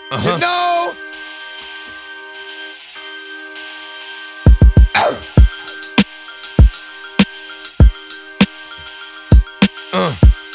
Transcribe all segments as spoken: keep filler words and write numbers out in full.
Uh-huh. You know? Uh.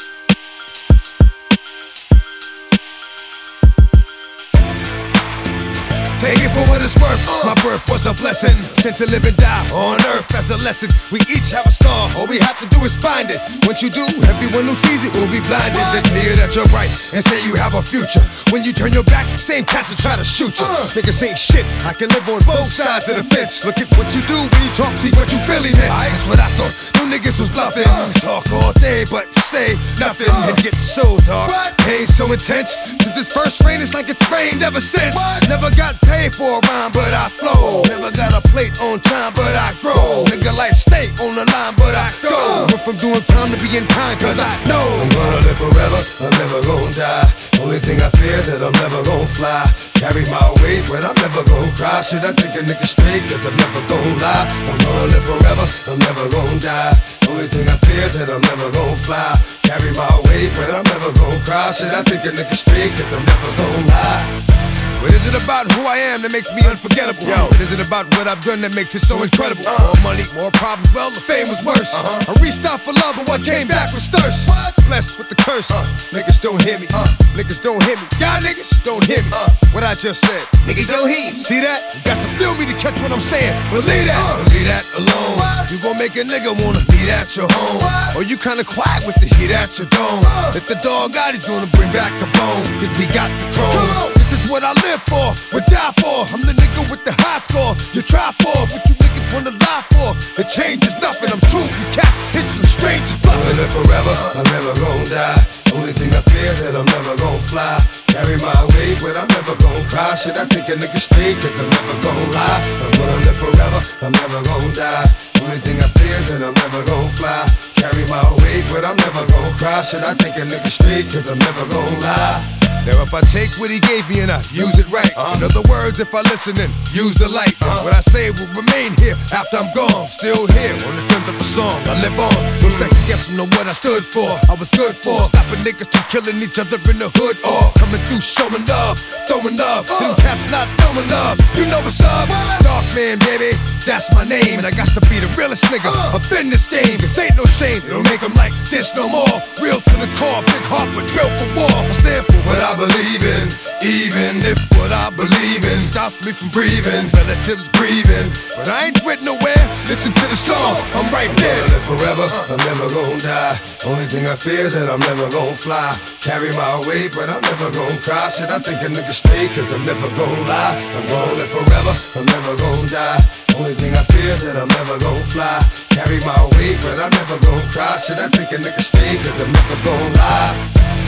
Take it for what it's worth. My birth was a blessing, sent to live and die on earth as a lesson. We each have a star, all we have to do is find it. Once you do, everyone who sees it will be blinded. They tell you that you're right and say you have a future. When you turn your back, same cats will try to shoot you. Niggas ain't shit, I can live on both sides of the fence. Look at what you do when you talk, see what you really meant. That's what I thought, you niggas was bluffing. Talk all day, but say nothing. It gets so dark, pain so intense. Since this first rain, it's like it's rained ever since. Never got paid for a rhyme, but I flow. Never got a plate on time, but I grow. Nigga life stay on the line, but I go. Went from doing crime to being kind, cause I know I'm gonna live forever, I'm never gonna die. Only thing I fear that I'm never gonna fly. Carry my weight, but I'm never gonna cry. Should I think a nigga straight, cause I'm never gonna lie. I'm gonna live forever, I'm never gonna die. Only thing I fear that I'm never gonna fly. Carry my weight, but I'm never gonna cry. Should I think a nigga straight, cause I'm never gonna lie. What is it about who I am that makes me unforgettable? Yo, what is it about what I've done that makes it so incredible? Uh, more money, more problems, well, the fame was worse. Uh-huh. I reached out for love, but what came back was thirst. What? Blessed with the curse. Uh, niggas don't hear me. Uh, niggas don't hear me. Y'all niggas don't hear me. Uh, what I just said. Niggas don't hear. See that? You got to feel me to catch what I'm saying. But leave that. Uh, leave that alone. What? You gon' make a nigga wanna meet at your home. What? Or you kinda quiet with the heat at your dome. Uh, if the dog out, he's gonna bring back the bone. Cause we got the chrome. This is what I live for, would die for. I'm the nigga with the high score. You try for what you niggas wanna lie for. It changes nothing. I'm true. You cats, it's some strangers bluffing. Live forever, I'm never gonna die. Only thing I fear that I'm never gonna fly. Carry my weight, but I'm never gonna cry. Should I think a nigga straight, cause I'm never gonna lie. I'm gonna live forever, I'm never gonna die. Only thing I fear that I'm never gonna fly. Carry my weight, but I'm never gonna cry. Should I think a nigga straight, cause I'm never gonna lie. Now if I take what he gave me and I use it right, uh-huh. In other words, if I listen and use the light, uh-huh. What I say will remain here after I'm gone. Still here on the strength of a song, I live on. No second guessing on what I stood for, I was good for. Stopping niggas from killing each other in the hood, or coming through showing love, throwing love. uh. Them cats not throwing love, you know what's up. Dark man, baby, that's my name. And I got to be the realest nigga uh. up in this game. This ain't no shame, it don't make them like this no more. Real to the core, big heart but built for war. I stand for what I I believe in, even if what I believe in stops me from breathing. Relatives grieving, but I ain't quit nowhere. Listen to the song, I'm right there. I'm gonna live forever, I'm never gonna die. Only thing I fear that I'm never gonna fly. Carry my weight, but I'm never gonna cry. Should I think a nigga straight, cause I'm never gonna lie. I'm gonna live forever, I'm never gonna die. Only thing I fear that I'm never gonna fly. Carry my weight, but I'm never gonna cry. Should I think a nigga straight, cause I'm never gonna lie.